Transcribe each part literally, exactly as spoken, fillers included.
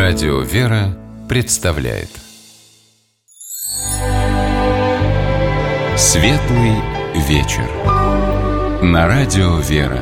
Радио «Вера» представляет Светлый вечер на Радио «Вера».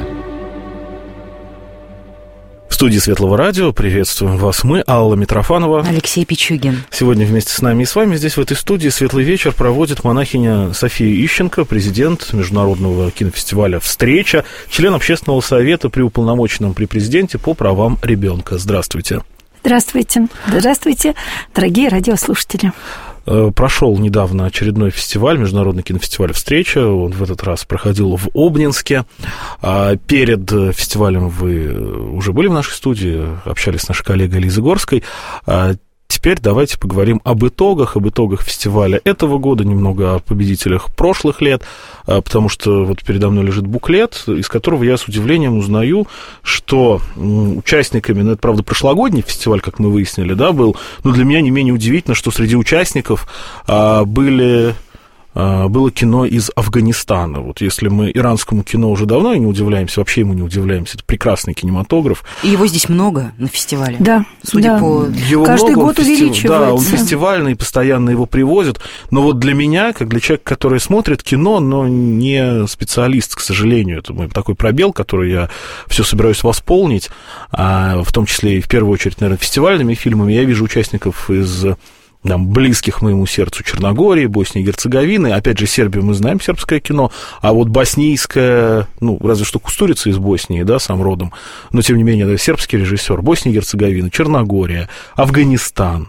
В студии Светлого радио приветствуем вас мы, Алла Митрофанова, Алексей Пичугин. Сегодня вместе с нами и с вами здесь, в этой студии, Светлый вечер проводит монахиня София Ищенко, президент Международного кинофестиваля «Встреча», член общественного совета при уполномоченном при президенте по правам ребенка. Здравствуйте. Здравствуйте. Здравствуйте, дорогие радиослушатели. Прошел недавно очередной фестиваль, Международный кинофестиваль «Встреча». Он в этот раз проходил в Обнинске. Перед фестивалем вы уже были в нашей студии, общались с нашей коллегой Лизой Горской. Теперь давайте поговорим об итогах, об итогах фестиваля этого года, немного о победителях прошлых лет, потому что вот передо мной лежит буклет, из которого я с удивлением узнаю, что участниками, ну, это, правда, прошлогодний фестиваль, как мы выяснили, да, был, но для меня не менее удивительно, что среди участников были... было кино из Афганистана. Вот если мы иранскому кино уже давно не удивляемся, вообще ему не удивляемся, это прекрасный кинематограф. И его здесь много на фестивале. Да, судя да. по... Его каждый много, год он фести... увеличивается. Да, он фестивальный, постоянно его привозят. Но вот для меня, как для человека, который смотрит кино, но не специалист, к сожалению, это мой такой пробел, который я все собираюсь восполнить, в том числе и в первую очередь, наверное, фестивальными фильмами, я вижу участников из... Там, близких моему сердцу Черногории, Боснии и Герцеговины. Опять же, Сербию мы знаем, сербское кино, а вот боснийское, ну, разве что Кустурица из Боснии, да, сам родом, но, тем не менее, да, сербский режиссер, Босния и Герцеговина, Черногория, Афганистан.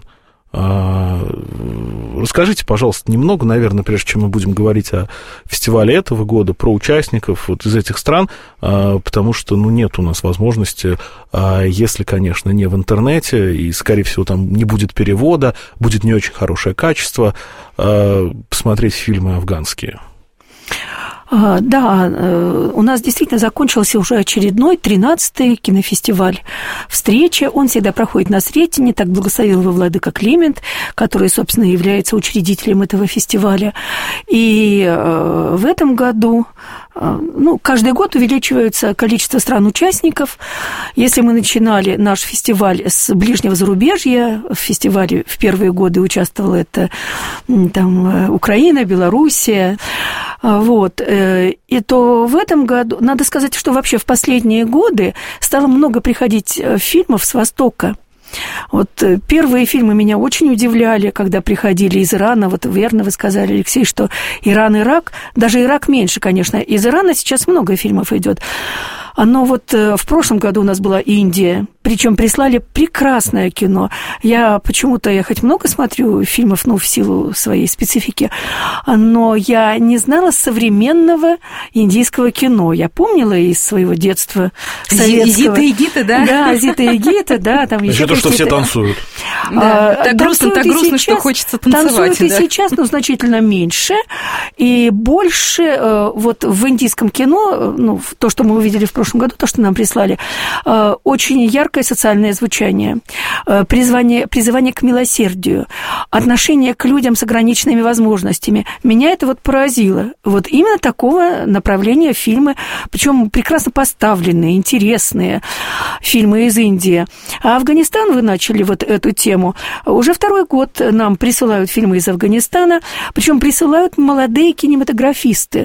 Расскажите, пожалуйста, немного, наверное, прежде чем мы будем говорить о фестивале этого года, про участников вот из этих стран, потому что, ну, нет у нас возможности, если, конечно, не в интернете, и, скорее всего, там не будет перевода, будет не очень хорошее качество, посмотреть фильмы афганские. Да, у нас действительно закончился уже очередной тринадцатый кинофестиваль «Встреча». Он всегда проходит на Сретене, так благословил его владыка Климент, который, собственно, является учредителем этого фестиваля. И в этом году, ну, каждый год увеличивается количество стран-участников. Если мы начинали наш фестиваль с ближнего зарубежья, в фестивале в первые годы участвовала это там Украина, Белоруссия, вот, и то в этом году, надо сказать, что вообще в последние годы стало много приходить фильмов с Востока. Вот первые фильмы меня очень удивляли, когда приходили из Ирана. Вот верно вы сказали, Алексей, что Иран, Ирак, даже Ирак меньше, конечно. Из Ирана сейчас много фильмов идет. Но вот в прошлом году у нас была Индия, причем прислали прекрасное кино. Я почему-то, я хоть много смотрю фильмов, ну, в силу своей специфики, но я не знала современного индийского кино. Я помнила из своего детства советского. Зита и Гита, да? Да, Зита и Гита, да. Там еще то, что все танцуют. Да, так грустно, так грустно, что хочется танцевать. Танцуют и сейчас, но значительно меньше. И больше вот в индийском кино, ну, то, что мы увидели в прошлом году, то, что нам прислали, очень яркое социальное звучание, призвание, призывание к милосердию, отношение к людям с ограниченными возможностями. Меня это вот поразило. Вот именно такого направления фильмы, причем прекрасно поставленные, интересные фильмы из Индии. А Афганистан, вы начали вот эту тему. Уже второй год нам присылают фильмы из Афганистана, причем присылают молодые кинематографисты.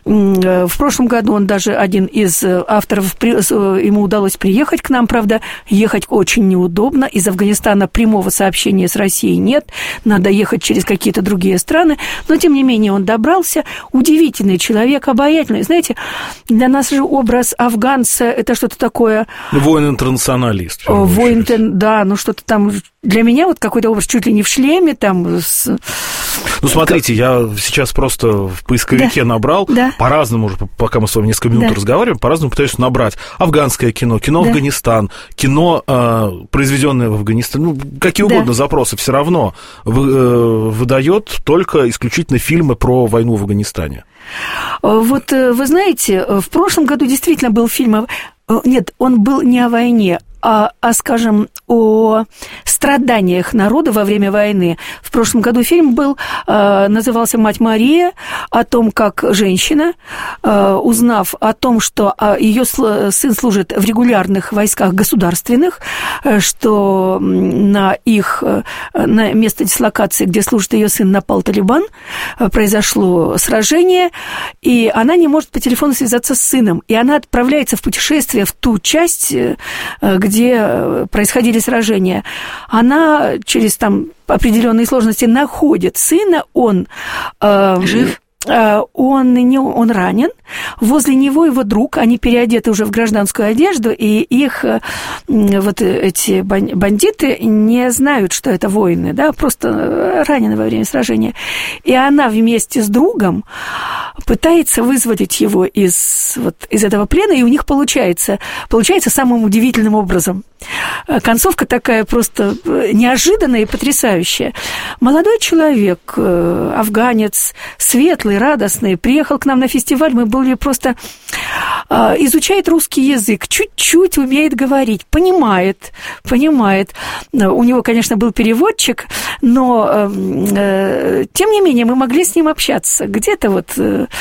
В прошлом году он даже один из авторов, ему удалось приехать к нам, правда, ехать очень неудобно. Из Афганистана прямого сообщения с Россией нет, надо ехать через какие-то другие страны, но, тем не менее, он добрался. Удивительный человек, обаятельный. Знаете, для нас же образ афганца – это что-то такое… Воин-интернационалист. Воин, да, ну что-то там… Для меня вот какой-то образ чуть ли не в шлеме, там… С... Ну, смотрите, я сейчас просто в поисковике да. набрал, да. по-разному уже, пока мы с вами несколько минут да. разговариваем, по-разному пытаюсь набрать афганское кино, кино да. Афганистан, кино, э, произведенное в Афганистане, ну, какие угодно да. запросы, все равно вы, э, выдает только исключительно фильмы про войну в Афганистане. Вот вы знаете, в прошлом году действительно был фильм… Нет, он был не о войне, а, а, скажем, о страданиях народа во время войны. В прошлом году фильм был, назывался «Мать Мария», о том, как женщина, узнав о том, что ее сын служит в регулярных войсках государственных, что на их на место дислокации, где служит ее сын, напал Талибан, произошло сражение, и она не может по телефону связаться с сыном, и она отправляется в путешествие в ту часть, где происходили сражения. Она через там определенные сложности находит сына, он э, жив. Он, не, он ранен, возле него его друг, они переодеты уже в гражданскую одежду, и их вот эти бандиты не знают, что это воины, да, просто ранены во время сражения. И она вместе с другом пытается вызволить его из, вот, из этого плена, и у них получается, получается самым удивительным образом. Концовка такая просто неожиданная и потрясающая. Молодой человек, афганец, светлый, радостный, приехал к нам на фестиваль, мы были просто... Изучает русский язык, чуть-чуть умеет говорить, понимает, понимает. У него, конечно, был переводчик, но, тем не менее, мы могли с ним общаться. Где-то вот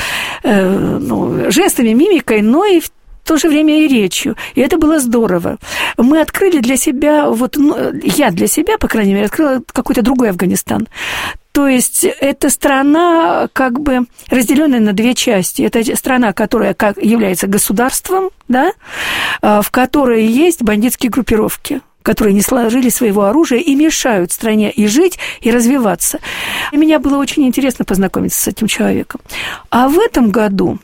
ну, жестами, мимикой, но и в в то же время и речью. И это было здорово. Мы открыли для себя, вот ну, я для себя, по крайней мере, открыла какой-то другой Афганистан. То есть это страна, как бы разделенная на две части. Это страна, которая как является государством, да, в которой есть бандитские группировки, которые не сложили своего оружия и мешают стране и жить, и развиваться. И мне было очень интересно познакомиться с этим человеком. А в этом году...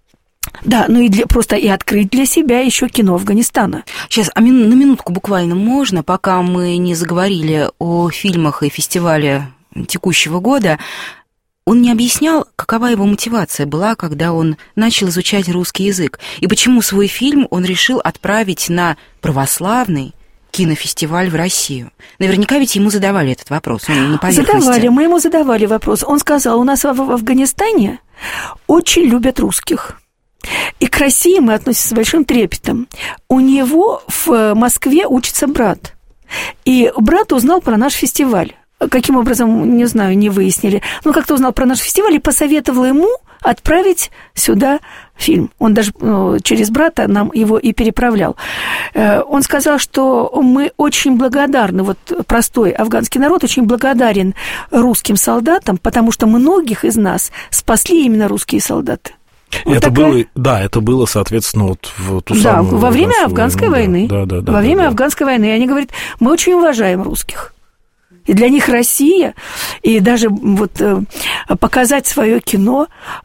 Да, ну и для, просто и открыть для себя еще кино Афганистана. Сейчас, а мин, на минутку буквально можно, пока мы не заговорили о фильмах и фестивале текущего года, он не объяснял, какова его мотивация была, когда он начал изучать русский язык, и почему свой фильм он решил отправить на православный кинофестиваль в Россию. Наверняка ведь ему задавали этот вопрос. Он на поверхности. Задавали, мы ему задавали вопрос. Он сказал, у нас в, в Афганистане очень любят русских. И к России мы относимся с большим трепетом. У него в Москве учится брат. И брат узнал про наш фестиваль. Каким образом, не знаю, не выяснили. Но как-то узнал про наш фестиваль и посоветовал ему отправить сюда фильм. Он даже ну, через брата нам его и переправлял. Он сказал, что мы очень благодарны, вот простой афганский народ очень благодарен русским солдатам, потому что многих из нас спасли именно русские солдаты. Вот это такая... было, да, это было, соответственно, вот в ту да, самую... во время афганской войны. Да, да, да, во да, время да. афганской войны. И они говорят, мы очень уважаем русских. И для них Россия, и даже вот показать свое кино,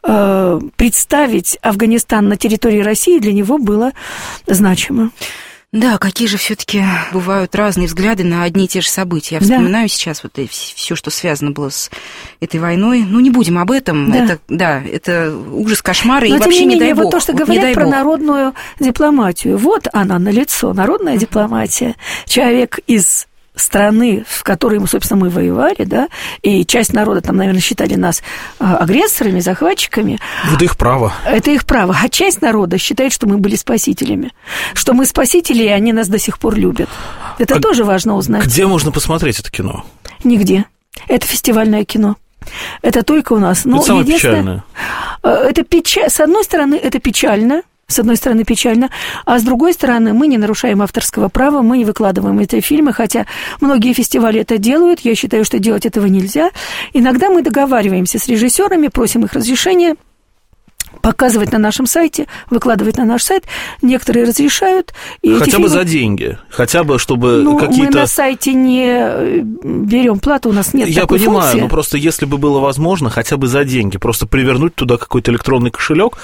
представить Афганистан на территории России для него было значимо. Да, какие же все-таки бывают разные взгляды на одни и те же события. Я вспоминаю да. сейчас вот все, что связано было с этой войной. Ну, не будем об этом. Да, это, да, это ужас, кошмар, и вообще не, менее, не дай вот бог. То, что вот говорят про бог. народную дипломатию. Вот она налицо, народная дипломатия. Человек из страны, в которой, мы, собственно, мы воевали, да, и часть народа там, наверное, считали нас агрессорами, захватчиками. Это их право. Это их право. А часть народа считает, что мы были спасителями. Что мы спасители, и они нас до сих пор любят. Это а тоже важно узнать. Где можно посмотреть это кино? Нигде. Это фестивальное кино. Это только у нас. Но это самое печальное. Это печаль... С одной стороны, это печально. С одной стороны, печально, а с другой стороны, мы не нарушаем авторского права, мы не выкладываем эти фильмы, хотя многие фестивали это делают, я считаю, что делать этого нельзя. Иногда мы договариваемся с режиссерами, просим их разрешения показывать на нашем сайте, выкладывать на наш сайт. Некоторые разрешают. И хотя бы фильмы... за деньги, хотя бы чтобы ну, какие-то... мы на сайте не берем плату, у нас нет Я такой понимаю, функции. Но просто если бы было возможно, хотя бы за деньги, просто привернуть туда какой-то электронный кошелек,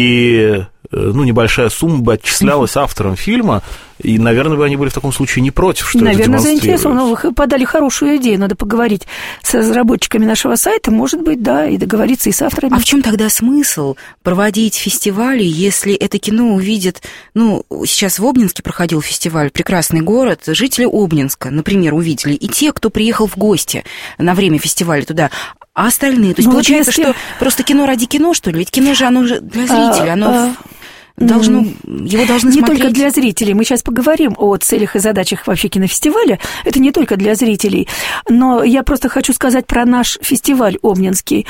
и ну, небольшая сумма бы отчислялась авторам фильма, и, наверное, бы они были в таком случае не против, что наверное, это демонстрируется. заинтересованы. Вы подали хорошую идею, надо поговорить с разработчиками нашего сайта, может быть, да, и договориться и с авторами. А в чем тогда смысл проводить фестивали, если это кино увидят... Ну, сейчас в Обнинске проходил фестиваль «Прекрасный город», жители Обнинска, например, увидели, и те, кто приехал в гости на время фестиваля туда, а остальные... То есть ну, получается, вот если... что просто кино ради кино, что ли? Ведь кино же, оно же для зрителя, оно... А, должно, его должны не смотреть... только для зрителей. Мы сейчас поговорим о целях и задачах вообще кинофестиваля. Это не только для зрителей. Но я просто хочу сказать про наш фестиваль обнинский.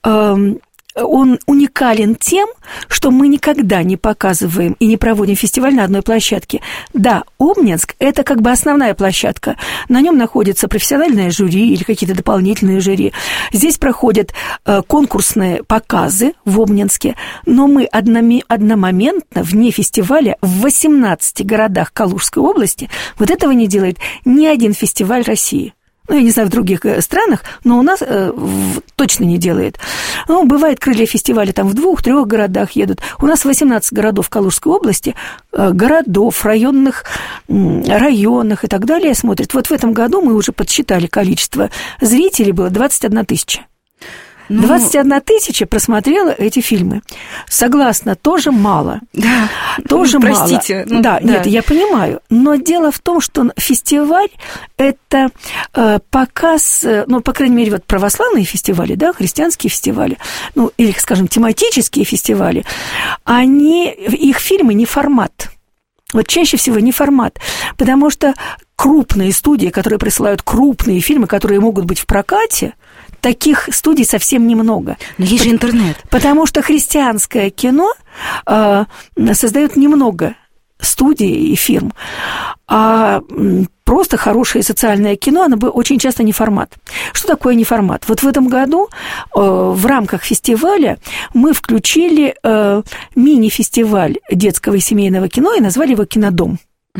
Он уникален тем, что мы никогда не показываем и не проводим фестиваль на одной площадке. Да, Обнинск – это как бы основная площадка. На нем находится профессиональное жюри или какие-то дополнительные жюри. Здесь проходят конкурсные показы в Обнинске, но мы одномоментно вне фестиваля в восемнадцати городах Калужской области. Вот этого не делает ни один фестиваль России. Ну, я не знаю, в других странах, но у нас э, в, точно не делает. Ну, бывает, крылья фестиваля там в двух-трех городах едут. У нас восемнадцать городов Калужской области, э, городов, районных, э, районах и так далее смотрят. Вот в этом году мы уже подсчитали количество зрителей, было двадцать одна тысяча. Ну... двадцать одна тысяча просмотрела эти фильмы. Согласна, тоже мало. Да, тоже ну, мало. Простите. Ну, да, да, нет, я понимаю. Но дело в том, что фестиваль – это э, показ, ну, по крайней мере, вот православные фестивали, да, христианские фестивали, ну, или, скажем, тематические фестивали, они, их фильмы не формат. Вот чаще всего не формат, потому что крупные студии, которые присылают крупные фильмы, которые могут быть в прокате, таких студий совсем немного. Но есть же интернет. Потому что христианское кино э, создает немного студий и фирм, а просто хорошее социальное кино, оно бы очень часто не формат. Что такое не формат? Вот в этом году э, в рамках фестиваля мы включили э, мини-фестиваль детского и семейного кино и назвали его «Кинодом».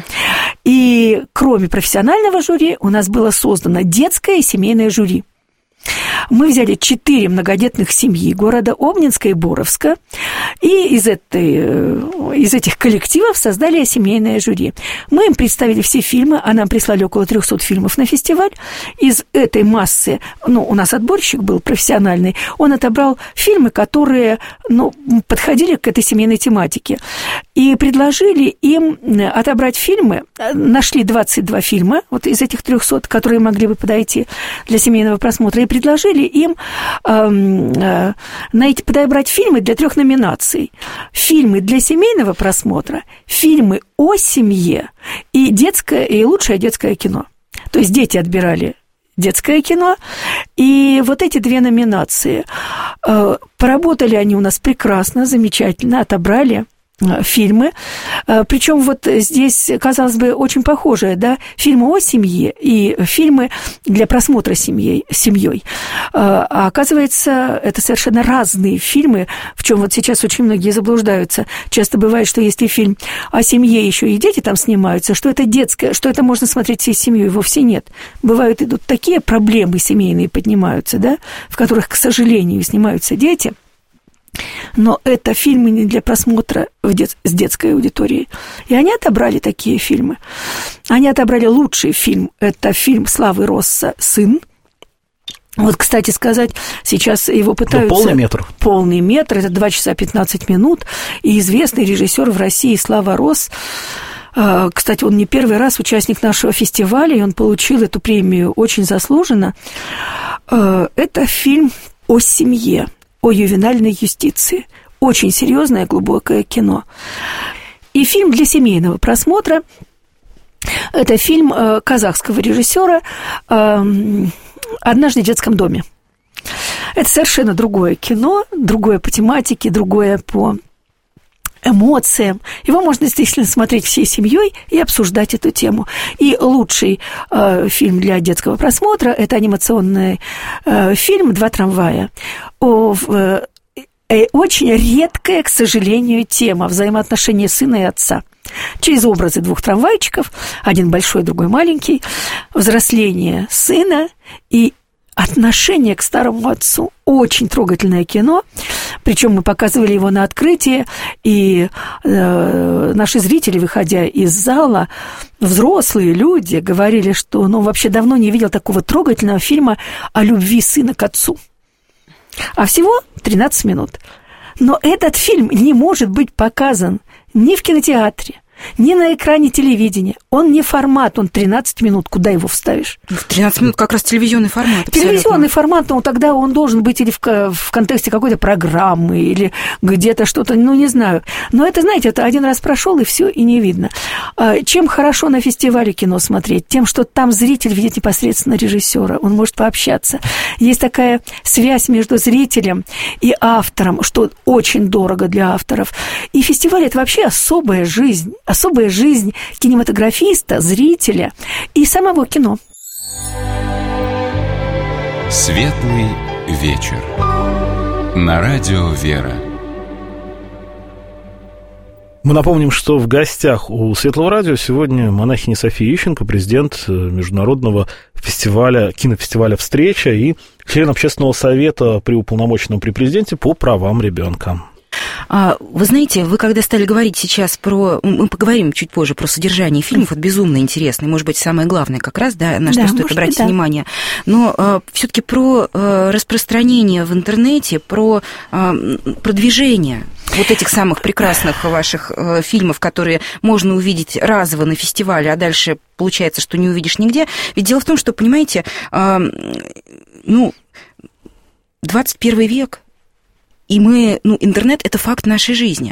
И кроме профессионального жюри у нас было создано детское и семейное жюри. Мы взяли четыре многодетных семьи города Обнинска и Боровска, и из, этой, из этих коллективов создали семейное жюри. Мы им представили все фильмы, а нам прислали около трехсот фильмов на фестиваль. Из этой массы, ну, у нас отборщик был профессиональный, он отобрал фильмы, которые, ну, подходили к этой семейной тематике. И предложили им отобрать фильмы, нашли двадцать два фильма вот из этих трехсот, которые могли бы подойти для семейного просмотра, и предложили им э, э, найти, подобрать фильмы для трех номинаций. Фильмы для семейного просмотра, фильмы о семье и детское, и лучшее детское кино. То есть дети отбирали детское кино, и вот эти две номинации. Э, поработали они у нас прекрасно, замечательно, отобрали фильмы, причем вот здесь, казалось бы, очень похожие, да, фильмы о семье и фильмы для просмотра семьей, семьей. А оказывается, это совершенно разные фильмы, в чем вот сейчас очень многие заблуждаются. Часто бывает, что если фильм о семье еще и дети там снимаются, что это детское, что это можно смотреть всей семьей, вовсе нет. Бывают, идут такие проблемы семейные поднимаются, да, в которых, к сожалению, снимаются дети. Но это фильмы не для просмотра в дет... с детской аудиторией. И они отобрали такие фильмы. Они отобрали лучший фильм. Это фильм Славы Росса «Сын». Вот, кстати сказать, сейчас его пытаются... Да, полный метр. Полный метр. Это два часа пятнадцать минут. И известный режиссер в России Слава Росс. Кстати, он не первый раз участник нашего фестиваля, и он получил эту премию очень заслуженно. Это фильм о семье, о ювенальной юстиции. Очень серьезное, глубокое кино. И фильм для семейного просмотра. Это фильм казахского режиссера «Однажды в детском доме». Это совершенно другое кино, другое по тематике, другое по эмоциям. Его можно действительно смотреть всей семьей и обсуждать эту тему. И лучший э, фильм для детского просмотра – это анимационный э, фильм «Два трамвая». О, э, э, очень редкая, к сожалению, тема взаимоотношения сына и отца. Через образы двух трамвайчиков, один большой, другой маленький, взросление сына и отношение к старому отцу. Очень трогательное кино. Причем мы показывали его на открытии, и э, наши зрители, выходя из зала, взрослые люди, говорили, что ну, вообще давно не видел такого трогательного фильма о любви сына к отцу. А всего тринадцать минут. Но этот фильм не может быть показан ни в кинотеатре, не на экране телевидения. Он не формат, он тринадцать минут. Куда его вставишь? тринадцать минут как раз телевизионный формат. Абсолютно. Телевизионный формат, но тогда он должен быть или в, в контексте какой-то программы, или где-то что-то, ну, не знаю. Но это, знаете, это один раз прошел, и все, и не видно. Чем хорошо на фестивале кино смотреть? Тем, что там зритель видит непосредственно режиссера, он может пообщаться. Есть такая связь между зрителем и автором, что очень дорого для авторов. И фестиваль – это вообще особая жизнь. Особая жизнь кинематографиста, зрителя и самого кино. Светлый вечер. На радио «Вера». Мы напомним, что в гостях у Светлого радио сегодня монахиня София Ищенко, президент международного фестиваля, кинофестиваля «Встреча» и член общественного совета при уполномоченном при президенте по правам ребенка. Вы знаете, вы когда стали говорить сейчас про... Мы поговорим чуть позже про содержание фильмов, это безумно интересно, и, может быть, самое главное как раз, да, на что да, стоит обратить быть, да. внимание. Но э, все-таки про э, распространение в интернете, про э, продвижение вот этих самых прекрасных ваших э, фильмов, которые можно увидеть разово на фестивале, а дальше получается, что не увидишь нигде. Ведь дело в том, что, понимаете, э, ну, двадцать первый век... И мы, ну, интернет – это факт нашей жизни.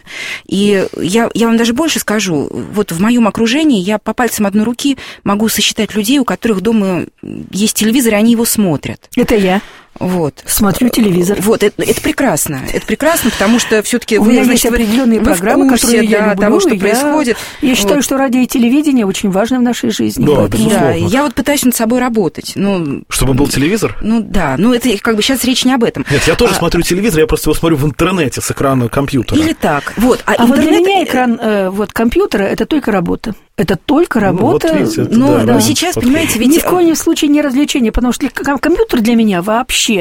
И я, я вам даже больше скажу, вот в моем окружении я по пальцам одной руки могу сосчитать людей, у которых дома есть телевизор, и они его смотрят. Это я. Вот. Смотрю телевизор. Вот, это, это прекрасно. Это прекрасно, потому что все-таки вы, значит, есть определенные программы, курсе, которые я да, люблю, того, что я, происходит. Я считаю, вот. что радио и телевидение очень важно в нашей жизни. Да, поэтому... да, я вот пытаюсь над собой работать. Ну, чтобы был телевизор? Ну да, ну это как бы сейчас речь не об этом. Нет, я тоже а... смотрю телевизор, я просто его смотрю в интернете с экрана компьютера. Или так. Вот. А, а интернет... вот для меня экран э, вот, компьютера – это только работа. Это только работа. Ну, вот видите, это, но, да, но да, сейчас, вот. понимаете, ведь... Ни в коем случае не развлечение, потому что компьютер для меня вообще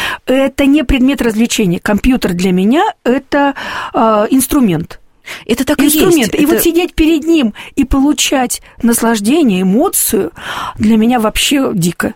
это не предмет развлечения. Компьютер для меня это э, инструмент. Это так инструмент. и есть. И это... вот сидеть перед ним и получать наслаждение, эмоцию для меня вообще дико.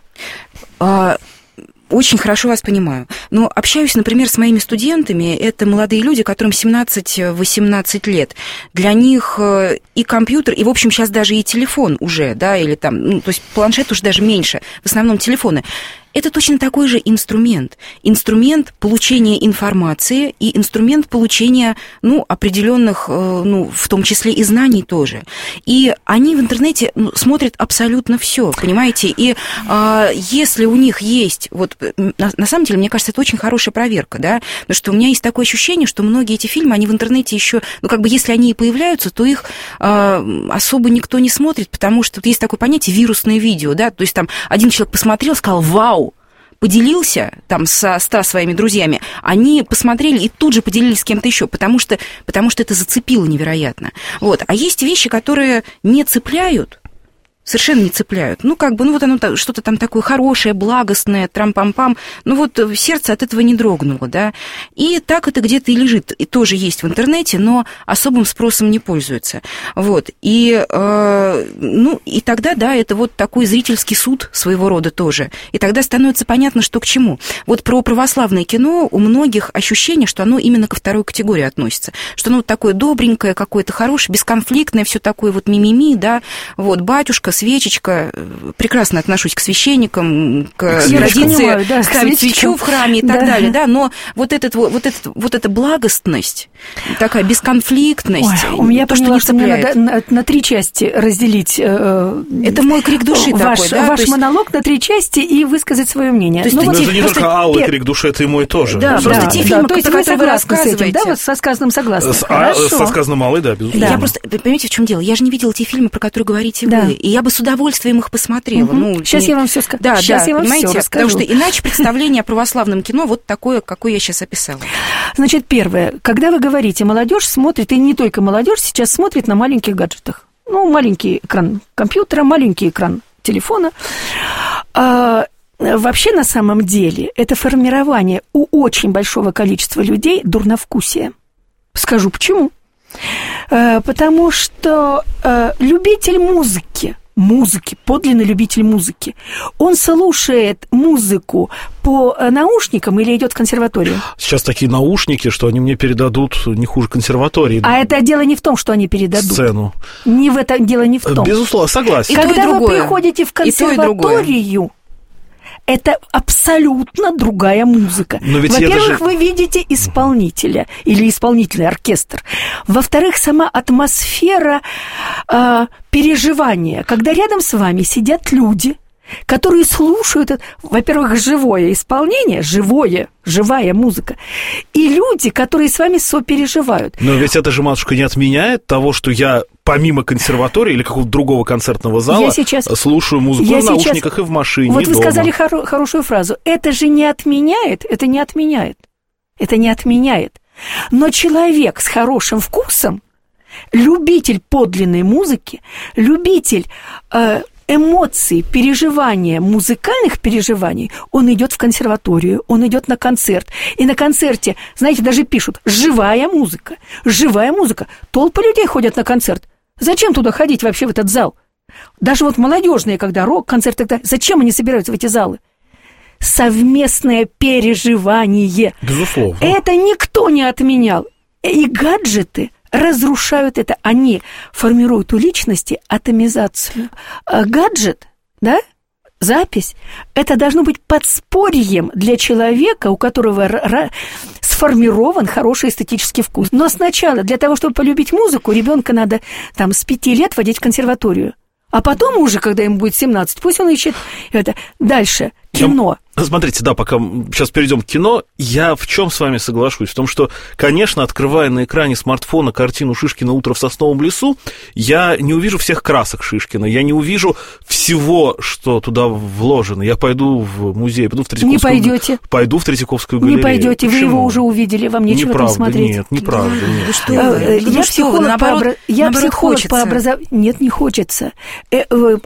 А... Очень хорошо вас понимаю. Но общаюсь, например, с моими студентами. Это молодые люди, которым семнадцать-восемнадцать лет. Для них и компьютер, и, в общем, сейчас даже и телефон уже, да, или там, ну, то есть планшет уже даже меньше, в основном телефоны. Это точно такой же инструмент. Инструмент получения информации и инструмент получения, ну, определенных, ну, в том числе и знаний тоже. И они в интернете ну, смотрят абсолютно все, понимаете? И а, если у них есть, вот, на, на самом деле, мне кажется, это очень хорошая проверка, да, потому что у меня есть такое ощущение, что многие эти фильмы, они в интернете еще, ну, как бы, если они и появляются, то их а, особо никто не смотрит, потому что есть такое понятие вирусное видео, да, то есть там один человек посмотрел, сказал «Вау!», поделился там со ста своими друзьями, они посмотрели и тут же поделились с кем-то еще, потому что, потому что это зацепило невероятно. Вот. А есть вещи, которые не цепляют, совершенно не цепляют. Ну, как бы, ну, вот оно что-то там такое хорошее, благостное, трам-пам-пам. Ну, вот сердце от этого не дрогнуло, да. И так это где-то и лежит, и тоже есть в интернете, но особым спросом не пользуется. Вот. И, э, ну, и тогда, да, это вот такой зрительский суд своего рода тоже. И тогда становится понятно, что к чему. Вот про православное кино у многих ощущение, что оно именно ко второй категории относится. Что оно вот такое добренькое, какое-то хорошее, бесконфликтное, все такое вот мимими, да. Вот, батюшка, свечечка, прекрасно отношусь к священникам, к традиции понимаю, да, ставить свечу в храме и так да. далее, да, но вот, этот, вот, этот, вот эта благостность, такая бесконфликтность, Ой, у меня то, поняла, что, не что мне надо на, на три части разделить. Э, это мой крик души ваш, такой, да? Ваш есть... монолог на три части и высказать свое мнение. То есть, ну, вот, это не только Аллы крик души, это и мой тоже. Да, ну, просто да, те фильмы, да, то есть которые вы рассказываете. С этим, да, вот со сказанным согласна. С, а, со сказанным Аллой, да, безусловно. Я просто, понимаете, в чем дело? Я же не видела те фильмы, про которые говорите да. вы, и я бы с удовольствием их посмотрела. Угу. Ну, сейчас не... я вам все скажу. Да, сейчас да, я вам понимаете, все расскажу. Потому что иначе представление о православном кино вот такое, какое я сейчас описала. Значит, первое, когда вы говорите, молодежь смотрит, и не только молодежь сейчас смотрит на маленьких гаджетах. Ну, маленький экран компьютера, маленький экран телефона. А, вообще, на самом деле, это формирование у очень большого количества людей дурновкусия. Скажу почему. А, потому что а, любитель музыки, музыки, подлинный любитель музыки. Он слушает музыку по наушникам или идет в консерваторию? Сейчас такие наушники, что они мне передадут не хуже консерватории. А это дело не в том, что они передадут. Сцену. Не в этом дело не в том. Безусловно, согласен. И Когда то, и вы приходите в консерваторию, это абсолютно другая музыка. Во-первых, же... вы видите исполнителя или исполнительный оркестр. Во-вторых, сама атмосфера э, переживания, когда рядом с вами сидят люди, которые слушают, во-первых, живое исполнение, живое, живая музыка, и люди, которые с вами сопереживают. Но ведь это же, матушка, не отменяет того, что я помимо консерватории или какого-то другого концертного зала сейчас, слушаю музыку я в наушниках сейчас... и в машине, вот и вы дома. Сказали хоро- хорошую фразу. Это же не отменяет, это не отменяет, это не отменяет. Но человек с хорошим вкусом, любитель подлинной музыки, любитель... Э, эмоций, переживания, музыкальных переживаний, он идет в консерваторию, он идет на концерт. И на концерте, знаете, даже пишут «живая музыка», «живая музыка». Толпы людей ходят на концерт. Зачем туда ходить вообще в этот зал? Даже вот молодежные, когда рок-концерт, тогда зачем они собираются в эти залы? Совместное переживание. Безусловно. Это никто не отменял. И гаджеты разрушают это. Они формируют у личности атомизацию. А гаджет, да, запись, это должно быть подспорьем для человека, у которого р- сформирован хороший эстетический вкус. Но сначала, для того, чтобы полюбить музыку, ребенка надо там с пяти лет водить в консерваторию. А потом уже, когда ему будет семнадцать, пусть он ищет это. Дальше. Кино. Смотрите, да, пока сейчас перейдем к кино, я в чем с вами соглашусь? В том, что, конечно, открывая на экране смартфона картину Шишкина «Утро в сосновом лесу», я не увижу всех красок Шишкина, я не увижу всего, что туда вложено. Я пойду в музей, пойду в Третьяковскую... Не пойдете. Пойду в Третьяковскую галерею. Не пойдете, вы его уже увидели, вам нечего неправда, там смотреть. Нет, неправда, нет. Вы что? Вы? Я Ну, психолог, что, наоборот, по, обра... я наоборот, психолог хочется. по образованию. Нет, не хочется. Я,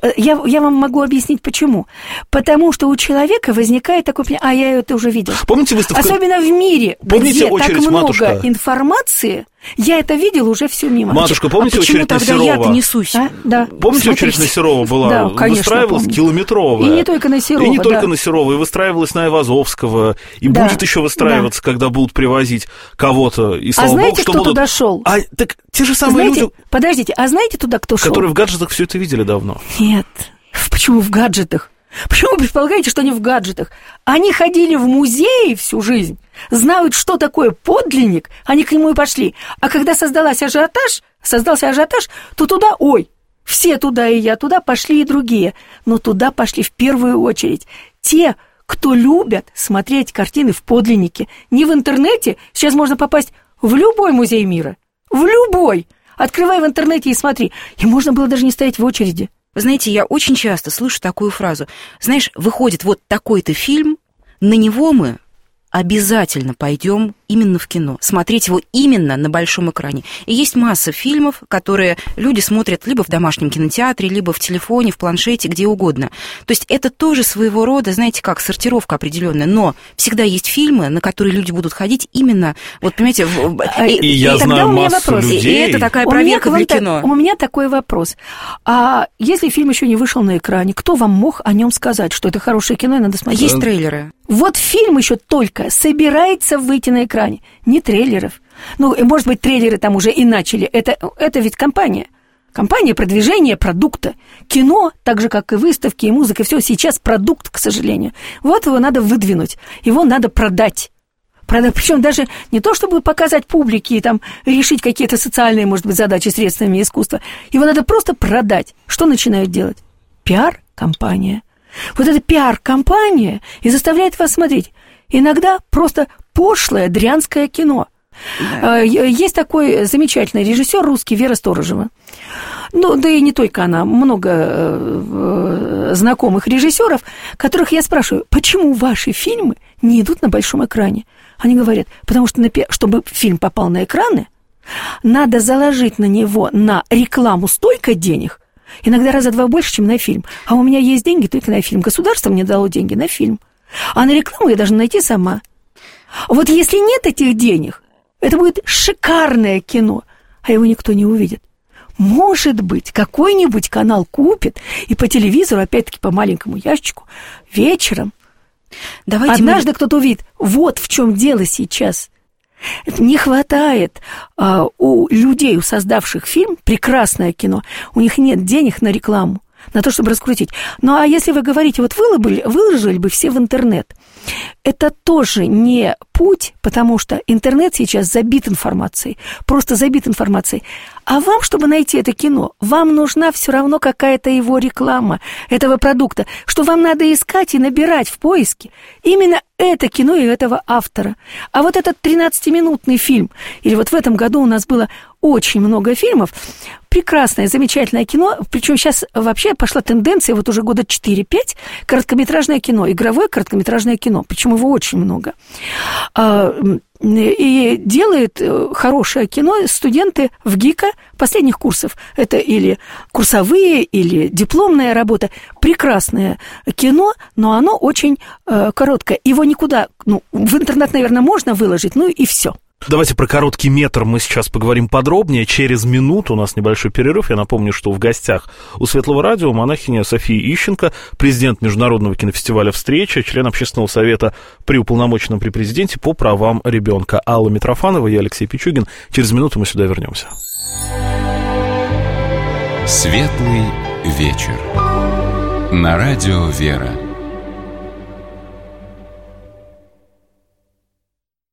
я вам могу объяснить, почему. Потому что у человека возникает такое понятие, а я это уже видел. Помните выставку? Особенно в мире, помните где очередь, так много матушка? Информации, я это видел уже все мимо. Матушка, помните а очередь на Серова? Я-то несусь? А? Да. Помните, Смотрите. очередь на Серова была? Да, конечно, выстраивалась помню. километровая. И не только на Серова, И не да. только на Серова, и выстраивалась на Айвазовского, и Да, будет еще выстраиваться, да. когда будут привозить кого-то. И слава а знаете, богу, что кто будут... туда шел? А, так те же самые знаете, люди, подождите, а знаете туда кто шел? которые в гаджетах все это видели давно. Нет. Почему в гаджетах? Почему вы предполагаете, что они в гаджетах? Они ходили в музеи всю жизнь, знают, что такое подлинник, они к нему и пошли. А когда создалась ажиотаж, создался ажиотаж, то туда, ой, все туда и я туда, пошли и другие. Но туда пошли в первую очередь те, кто любят смотреть картины в подлиннике. Не в интернете, сейчас можно попасть в любой музей мира, в любой. Открывай в интернете и смотри. И можно было даже не стоять в очереди. Вы знаете, я очень часто слышу такую фразу. Знаешь, выходит вот такой-то фильм, на него мы обязательно пойдем именно в кино, смотреть его именно на большом экране. И есть масса фильмов, которые люди смотрят либо в домашнем кинотеатре, либо в телефоне, в планшете, где угодно. То есть это тоже своего рода, знаете, как сортировка определенная, но всегда есть фильмы, на которые люди будут ходить именно, вот понимаете... В... И, и я знаю массу вопрос. людей... И это такая проверка для кино. У меня такой вопрос. А если фильм еще не вышел на экране, кто вам мог о нем сказать, что это хорошее кино и надо смотреть? Есть трейлеры. Вот фильм еще только собирается выйти на экране. Не трейлеров. Ну, может быть, трейлеры там уже и начали. Это, это ведь компания. Компания продвижения продукта. Кино, так же, как и выставки, и музыка, все сейчас продукт, к сожалению. Вот его надо выдвинуть. Его надо продать. Продать. Причем даже не то, чтобы показать публике и там решить какие-то социальные, может быть, задачи средствами искусства. Его надо просто продать. Что начинают делать? Пиар-компания. Вот эта пиар-компания и заставляет вас смотреть. Иногда просто пошлое дрянское кино. Да. Есть такой замечательный режиссер русский Вера Сторожева. Ну, да и не только она, много знакомых режиссеров, которых я спрашиваю, почему ваши фильмы не идут на большом экране? Они говорят, потому что, чтобы фильм попал на экраны, надо заложить на него, на рекламу столько денег, иногда раза два больше, чем на фильм. А у меня есть деньги только на фильм. Государство мне дало деньги на фильм. А на рекламу я должна найти сама. Вот если нет этих денег, это будет шикарное кино, а его никто не увидит. может быть, какой-нибудь канал купит, и по телевизору, опять-таки, по маленькому ящику, вечером. Давайте Однажды мы... кто-то увидит, вот в чем дело сейчас. Не хватает а, у людей, у создавших фильм, прекрасное кино, у них нет денег на рекламу, на то, чтобы раскрутить. Ну, а если вы говорите, вот выложили, выложили бы все в интернет, это тоже не путь, потому что интернет сейчас забит информацией, просто забит информацией. А вам, чтобы найти это кино, вам нужна все равно какая-то его реклама, этого продукта, что вам надо искать и набирать в поиске именно это кино и этого автора. А вот этот тринадцатиминутный фильм, или вот в этом году у нас было очень много фильмов, прекрасное, замечательное кино, причем сейчас вообще пошла тенденция, вот уже года четыре-пять, короткометражное кино, игровое короткометражное кино, причем его очень много. И делают хорошее кино студенты в ГИКа последних курсов. Это или курсовые, или дипломная работа. Прекрасное кино, но оно очень э, короткое. Его никуда, ну, в интернет, наверное, можно выложить, ну и все. Давайте про короткий метр мы сейчас поговорим подробнее. Через минуту у нас небольшой перерыв. Я напомню, что в гостях у Светлого радио монахиня София Ищенко, президент Международного кинофестиваля «Встреча», член общественного совета при уполномоченном при президенте по правам ребенка. Алла Митрофанова, я Алексей Пичугин. Через минуту мы сюда вернемся. Светлый вечер. На радио «Вера».